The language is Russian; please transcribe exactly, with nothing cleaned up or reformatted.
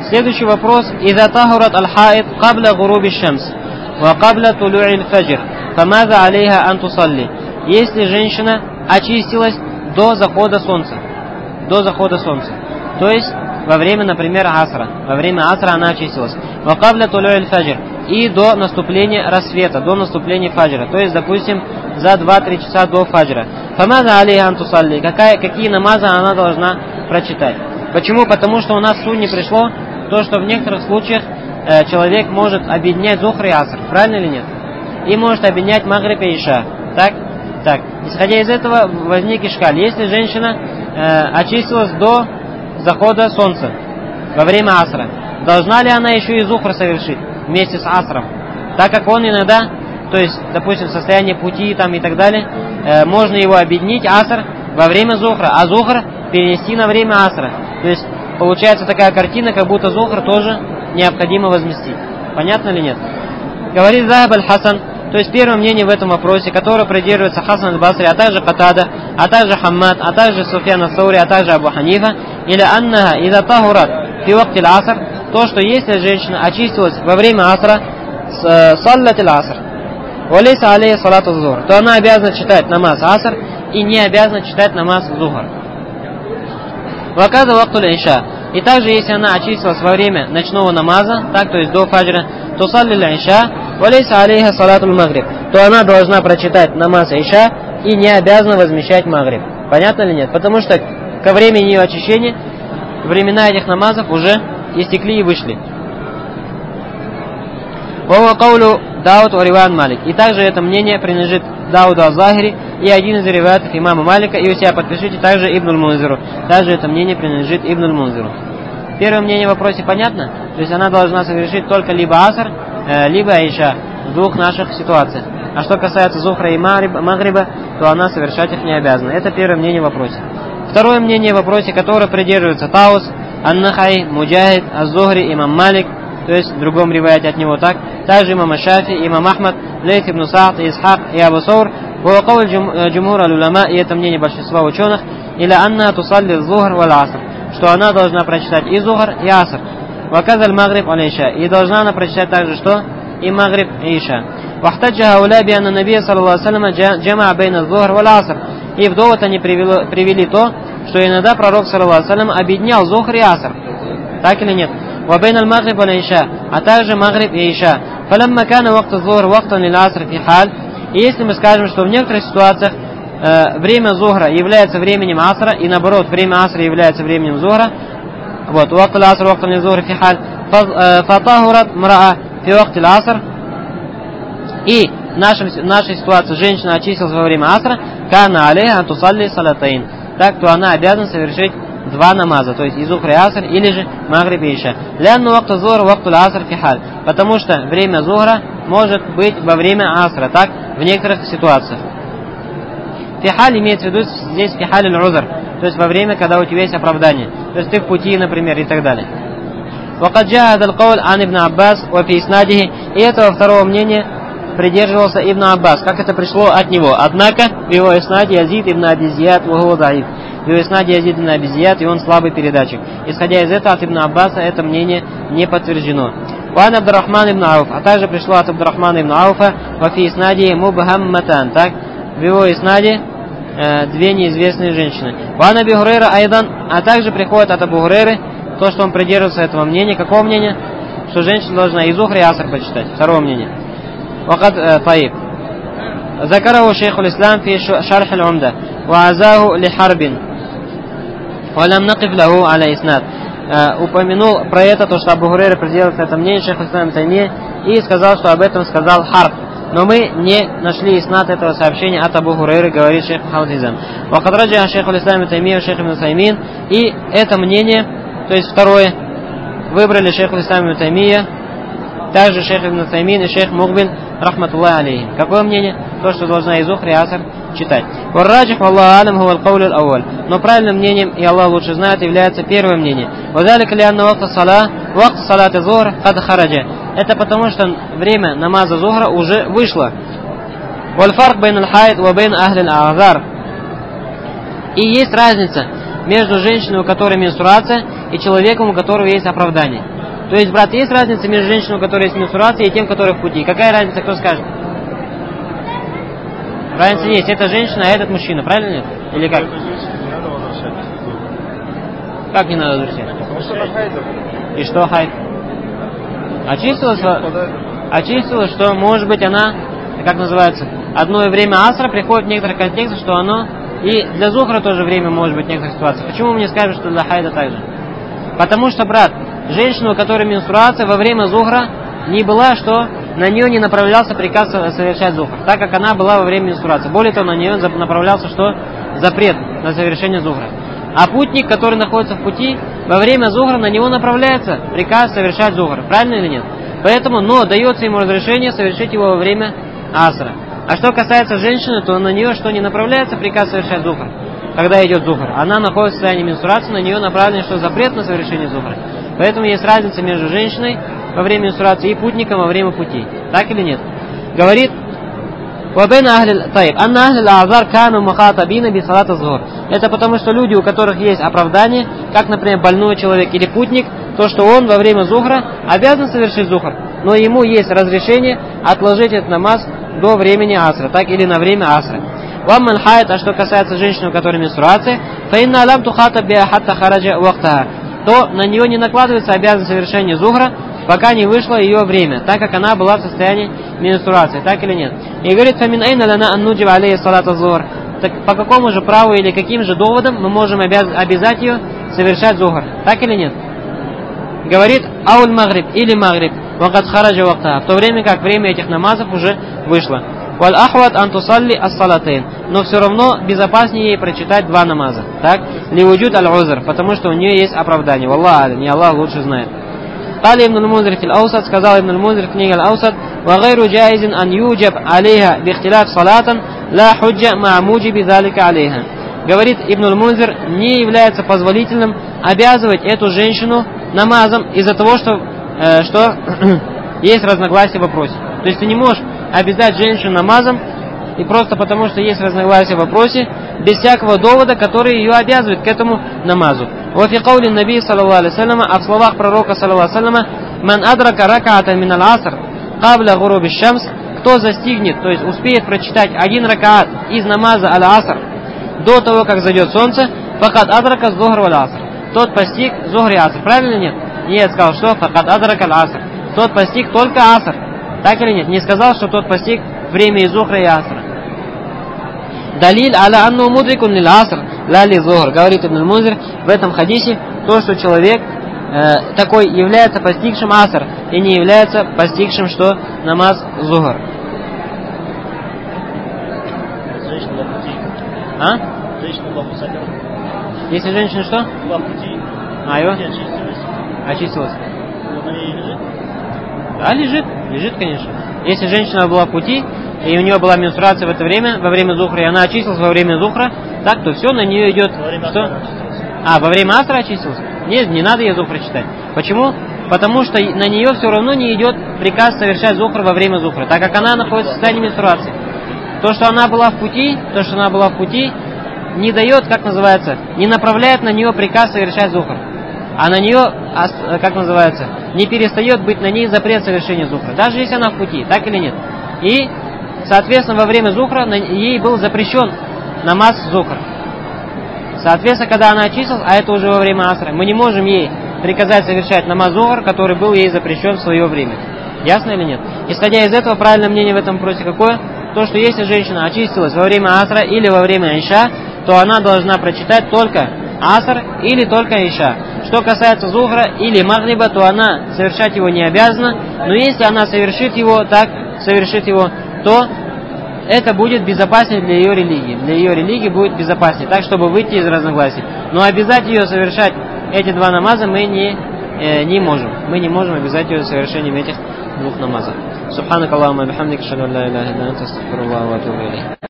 Следующий вопрос. «Иза тахурат аль-хаид кабля гуруби шамс, ва кабля тулуи аль-фаджр, фамаза алейха ан тусалли». Если женщина очистилась до захода солнца, до захода солнца, то есть во время, например, асра, во время асра она очистилась, ва кабля тулуи аль-фаджр, и до наступления рассвета, до наступления фаджра, то есть, допустим, за два-три часа до фаджра. Фамаза алейха ан тусалли, какая, какие намазы она должна прочитать. Почему? Потому что у нас в сунне пришло то, что в некоторых случаях э, человек может объединять зухр и аср, правильно или нет? И может объединять магриб и иша. Так? Так. Исходя из этого возник ишкаль. Если женщина э, очистилась до захода солнца во время асра, должна ли она еще и зухр совершить вместе с асром? Так как он иногда, то есть, допустим, в состоянии пути там и так далее, э, можно его объединить, аср, во время зухра, а зухр перенести на время асра. То есть получается такая картина, как будто зухр тоже необходимо возместить. Понятно или нет? Говорит Захаб аль-Хасан, то есть первое мнение в этом вопросе, которое придерживается Хасан аль-Басри, а также Катада, а также Хаммад, а также Суфьян ас-Саури, а также Абу Ханифа, или аннаха иза тахурат фи вакти аль-аср, то, что если женщина очистилась во время асра, саллат аль-аср, валейса алейха салату зухр, то она обязана читать намаз аср и не обязана читать намаз зухр. Ваказа вакту аль-иша. И также, если она очистилась во время ночного намаза, так, то есть до фаджра, то салли аль-иша, валейса алейха салату аль-магриб, то она должна прочитать намаз иша и не обязана возмещать магриб. Понятно или нет? Потому что ко времени ее очищения времена этих намазов уже истекли и вышли. Вава каулу Дауд Ориван Малик. И также это мнение принадлежит Дауду Аз-Захири и один из риваятов имама Малика. И у себя подпишите также Ибн аль-Мунзиру. Также это мнение принадлежит Ибн аль-Мунзиру. Первое мнение в вопросе понятно? То есть она должна совершить только либо аср, э, либо иша в двух наших ситуациях. А что касается зухра и магриба, то она совершать их не обязана. Это первое мнение в вопросе. Второе мнение в вопросе, которое придерживается Таус, Ан-Нахай, Муджахид, Аз-Зухри, имам Малик, то есть в другом риваяте от него так, также имам Шафи, имам Ахмад, Лейт ибн Саад, Исхак и Абу Саур, Вакауль джумур аль-улама, и это мнение большинства ученых, или анна тусалли зухр валь аср, что она должна прочитать и зухр, и аср. Ваказаль магриб аль-иша, и должна она прочитать также что? И магриб, и иша. Вахтаджа хауля би анна набия саллаллаху алейхи ва саллям джама байна зухр валь аср. И в довод они привели, привели то, что иногда пророк саллаллаху алейхи ва саллям объединял зухр и аср. Так или нет? وبين المغرب والعشاء, а также магриб и иша. فلما كان وقت الظهر وقتا للعصر في حال, и если мы скажем, что в некоторых ситуациях э, время зухра является временем асра, и наоборот, время асра является временем зухра, вот, وقت العصر وقتا للظهر في حال, فطهرت امرأة في وقت العصر, и в нашей, в нашей ситуации женщина очистилась во время асра, كان عليها أن تصلي صلاتين, так, то она обязана совершить два намаза, то есть и зухр и аср, или же магриб и иша. Лянну вакту зухр вакту аср фихаль, потому что время зухра может быть во время асра, так, в некоторых ситуациях. Фихаль имеется в виду здесь фихаль аль-узр, то есть во время, когда у тебя есть оправдание, то есть ты в пути, например, и так далее. Вакад джаа хазал кауль ан ибн Аббас ва фи иснадихи, и этого второго мнения придерживался Ибн Аббас, как это пришло от него. Однако в его иснаде Язид ибн Аби Зияд ва хуа даиф. В его иснаде Язид ибн Аби Зияд, и он слабый передатчик. Исходя из этого, от Ибн Аббаса это мнение не подтверждено. Ван Абдуррахман ибн Ауф, а также пришло от Абдуррахмана ибн Ауфа ва фи иснаде мубхамматан, так, в его иснаде э, две неизвестные женщины. Ван Аби Хурейра айдан, а также приходит от Абу Хурейры то, что он придерживается этого мнения. Какого мнения? Что женщина должна и зухр, и аср почитать. Второго мнения. Вакад таиб. ذكره شيخ الإسلام في شرح العمدة وعزاه لحرب ولم نقف له على إسناد. Упомянул про это, то, что Абу Хурейра придерживается это мнение, шейх Ислам Тайми, и сказал, что об этом сказал Харб. Но мы не нашли иснад этого сообщения от Абу Хурейры, говорит шейх Мухаммад Изам. Вакад раджа шейх Ислам Тайми, шейх Ибн Усаймин, и это мнение, то есть второе, выбрали шейх Ислам Тайми, также шейх Ибн Усаймин и шейх Мукбин, рахматуллах алейхим. Какое мнение? То, что должна и зухр, и аср читать. Варраджих, валлаху алям, хуа аль-кауль аль-ауаль. Но правильным мнением, и Аллах лучше знает, является первое мнение. Вазалика лианна вакта сала, вакта салата зухр, кад хараджа. Это потому, что время намаза зухра уже вышло. Вальфарк байн аль-хайд ва байн ахли аль-азар. И есть разница между женщиной, у которой менструация, и человеком, у которого есть оправдание. То есть, брат, есть разница между женщиной, у которой есть менструация, и тем, который в пути. Какая разница, кто скажет? Разница есть. Это женщина, а этот мужчина. Правильно нет? Или как? Как не надо возвращать? И что хайд? Очистилась, очистилась, что, может быть, она, как называется, одно время асра приходит в некоторых контекстах, что оно и для зухра тоже время может быть в некоторых ситуациях. Почему мне скажут, что для хайда так же? Потому что, брат, женщина, у которой менструация во время зухра не была, что на нее не направлялся приказ совершать зухр, так как она была во время менструации. Более того, на нее направлялся что? Запрет на совершение зухра. А путник, который находится в пути, во время зухра на него направляется приказ совершать зухр. Правильно или нет? Поэтому, но дается ему разрешение совершить его во время асра. А что касается женщины, то на нее что не направляется приказ совершать зухр, когда идет зухр. Она находится в состоянии менструации, на нее направлен что запрет на совершение зухра. Поэтому есть разница между женщиной во время менструации и путником во время пути. Так или нет? Говорит, это потому, что люди, у которых есть оправдание, как, например, больной человек или путник, то, что он во время зухра обязан совершить зухр, но ему есть разрешение отложить этот намаз до времени асра, так или на время асра. Вамман хайт, а что касается женщины, у которой менструация, фаинна лам тухата биа хатта хараджа вахтаха, то на нее не накладывается обязанность совершения зухра, пока не вышло ее время, так как она была в состоянии менструации, так или нет. И говорит, фамин айна лана аннуджиб алейhi салата зухр. Так по какому же праву или каким же доводом мы можем обяз... обязать ее совершать зухр, так или нет? Говорит, ауль магриб или магриб, вакат хараджа вахтаха, в то время как время этих намазов уже вышло. Валь ахват антусалли ас-салатейн, но все равно безопаснее ей прочитать два намаза, так? Ливуджуд аль-узр, потому что у нее есть оправдание. Валлах, не Аллах лучше знает. قال ابن المنذر في الأوسط, сказал ابن المنذر в книге الأوسط, وغير جائز أن يوجب عليها باختلاف صلاة لا حجة مع موجب ذلك عليها. Говорит Ибн аль-Мунзир, не является позволительным обязывать эту женщину намазом из-за того, что, э, что есть разногласия в вопросе. То есть ты не можешь обязать женщину намазом и просто потому, что есть разногласия в вопросе, без всякого довода, который ее обязывает к этому намазу. وفي قول النبي صلى الله عليه وسلم, а в словах пророка صلى الله عليه وسلم, من أدرك ركعة من العصر قبل غروب الشمس, кто застигнет, то есть успеет прочитать один ракаат из намаза аль-аср до того, как зайдет солнце, факад адрака зухр валь-аср, тот постиг зухр и аср. Правильно или нет? Нет, сказал, что факад адрака аль-аср, тот постиг только аср. Так или нет? Не сказал, что тот постиг время и зухра и асра. Далиль аля анну мудрикун лил аср ла ли зухр. Говорит Ибн аль-Мунзир в этом хадисе то, что человек э, такой является постигшим аср и не является постигшим что? Намаз зухр. А? Если женщина что? А, его? Очистилась. Да, лежит. Лежит, конечно. Если женщина была в пути, и у нее была менструация в это время, во время зухра, и она очистилась во время зухра, так, то все, на нее идет... Что? А, во время асра очистилась? Нет, не надо ей зухра читать. Почему? Потому что на нее все равно не идет приказ совершать зухр во время зухра, так как она находится в состоянии менструации. То, что она была в пути, то, что она была в пути, не дает, как называется, не направляет на нее приказ совершать зухр. А на нее, как называется, не перестает быть на ней запрет совершения зухра, даже если она в пути, так или нет. И, соответственно, во время зухра ей был запрещен намаз зухр. Соответственно, когда она очистилась, а это уже во время асра, мы не можем ей приказать совершать намаз зухр, который был ей запрещен в свое время. Ясно или нет? Исходя из этого, правильное мнение в этом вопросе какое? То, что если женщина очистилась во время асра или во время иша, то она должна прочитать только аср или только иша. Что касается зухра или магриба, то она совершать его не обязана, но если она совершит его, так совершит его, то это будет безопаснее для ее религии. Для ее религии будет безопаснее, так, чтобы выйти из разногласий. Но обязать ее совершать эти два намаза мы не, э, не можем. Мы не можем обязать ее совершением этих двух намазов. Субханак Аллахумма бихамдик, ашхаду ан ла иляха илля анта, астагфирука ва атубу илейк.